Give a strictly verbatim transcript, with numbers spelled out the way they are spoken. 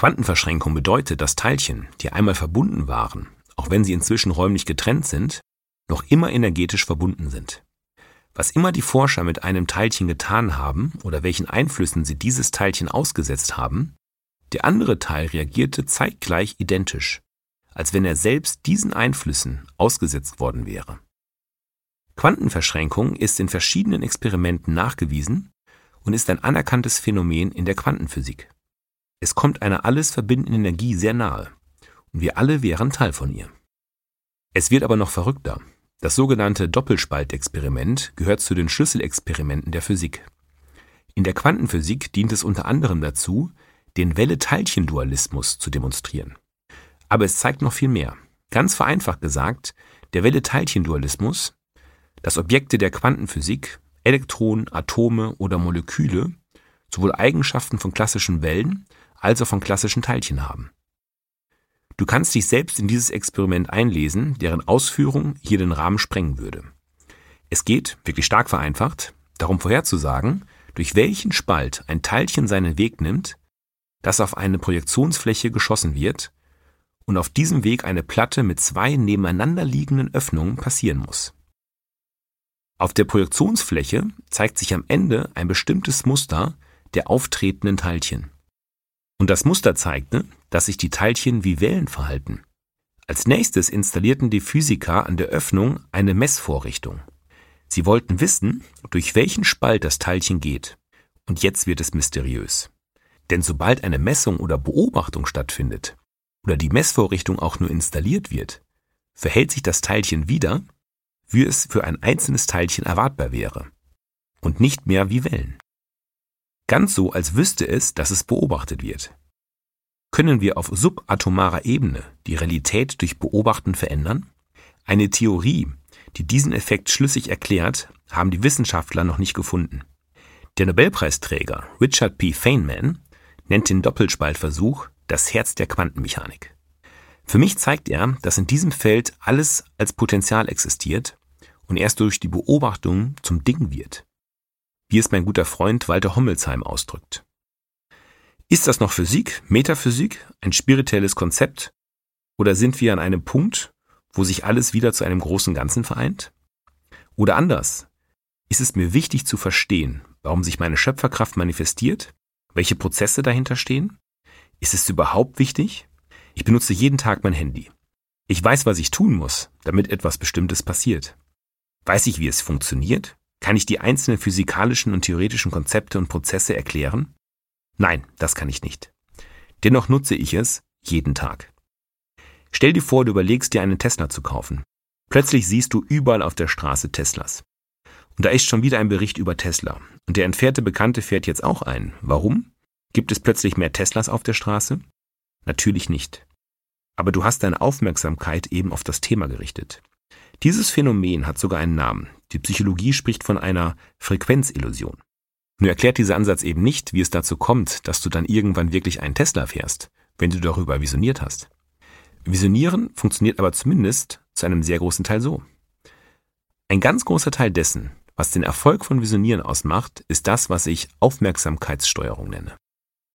Quantenverschränkung bedeutet, dass Teilchen, die einmal verbunden waren, auch wenn sie inzwischen räumlich getrennt sind, noch immer energetisch verbunden sind. Was immer die Forscher mit einem Teilchen getan haben oder welchen Einflüssen sie dieses Teilchen ausgesetzt haben, der andere Teil reagierte zeitgleich identisch, als wenn er selbst diesen Einflüssen ausgesetzt worden wäre. Quantenverschränkung ist in verschiedenen Experimenten nachgewiesen und ist ein anerkanntes Phänomen in der Quantenphysik. Es kommt einer alles verbindenden Energie sehr nahe und wir alle wären Teil von ihr. Es wird aber noch verrückter. Das sogenannte Doppelspaltexperiment gehört zu den Schlüsselexperimenten der Physik. In der Quantenphysik dient es unter anderem dazu, den Welle-Teilchen-Dualismus zu demonstrieren. Aber es zeigt noch viel mehr. Ganz vereinfacht gesagt, der Welle-Teilchen-Dualismus, dass Objekte der Quantenphysik, Elektronen, Atome oder Moleküle, sowohl Eigenschaften von klassischen Wellen als auch von klassischen Teilchen haben. Du kannst dich selbst in dieses Experiment einlesen, deren Ausführung hier den Rahmen sprengen würde. Es geht, wirklich stark vereinfacht, darum vorherzusagen, durch welchen Spalt ein Teilchen seinen Weg nimmt, das auf eine Projektionsfläche geschossen wird und auf diesem Weg eine Platte mit zwei nebeneinander liegenden Öffnungen passieren muss. Auf der Projektionsfläche zeigt sich am Ende ein bestimmtes Muster der auftretenden Teilchen. Und das Muster zeigte, dass sich die Teilchen wie Wellen verhalten. Als nächstes installierten die Physiker an der Öffnung eine Messvorrichtung. Sie wollten wissen, durch welchen Spalt das Teilchen geht. Und jetzt wird es mysteriös. Denn sobald eine Messung oder Beobachtung stattfindet oder die Messvorrichtung auch nur installiert wird, verhält sich das Teilchen wieder, wie es für ein einzelnes Teilchen erwartbar wäre. Und nicht mehr wie Wellen. Ganz so, als wüsste es, dass es beobachtet wird. Können wir auf subatomarer Ebene die Realität durch Beobachten verändern? Eine Theorie, die diesen Effekt schlüssig erklärt, haben die Wissenschaftler noch nicht gefunden. Der Nobelpreisträger Richard P. Feynman nennt den Doppelspaltversuch das Herz der Quantenmechanik. Für mich zeigt er, dass in diesem Feld alles als Potenzial existiert und erst durch die Beobachtung zum Ding wird. Wie es mein guter Freund Walter Hommelsheim ausdrückt. Ist das noch Physik, Metaphysik, ein spirituelles Konzept? Oder sind wir an einem Punkt, wo sich alles wieder zu einem großen Ganzen vereint? Oder anders, ist es mir wichtig zu verstehen, warum sich meine Schöpferkraft manifestiert, welche Prozesse dahinter stehen? Ist es überhaupt wichtig? Ich benutze jeden Tag mein Handy. Ich weiß, was ich tun muss, damit etwas Bestimmtes passiert. Weiß ich, wie es funktioniert? Kann ich die einzelnen physikalischen und theoretischen Konzepte und Prozesse erklären? Nein, das kann ich nicht. Dennoch nutze ich es jeden Tag. Stell dir vor, du überlegst dir einen Tesla zu kaufen. Plötzlich siehst du überall auf der Straße Teslas. Und da ist schon wieder ein Bericht über Tesla. Und der entfernte Bekannte fährt jetzt auch ein. Warum? Gibt es plötzlich mehr Teslas auf der Straße? Natürlich nicht. Aber du hast deine Aufmerksamkeit eben auf das Thema gerichtet. Dieses Phänomen hat sogar einen Namen. Die Psychologie spricht von einer Frequenzillusion. Nur erklärt dieser Ansatz eben nicht, wie es dazu kommt, dass du dann irgendwann wirklich einen Tesla fährst, wenn du darüber visioniert hast. Visionieren funktioniert aber zumindest zu einem sehr großen Teil so. Ein ganz großer Teil dessen, was den Erfolg von Visionieren ausmacht, ist das, was ich Aufmerksamkeitssteuerung nenne.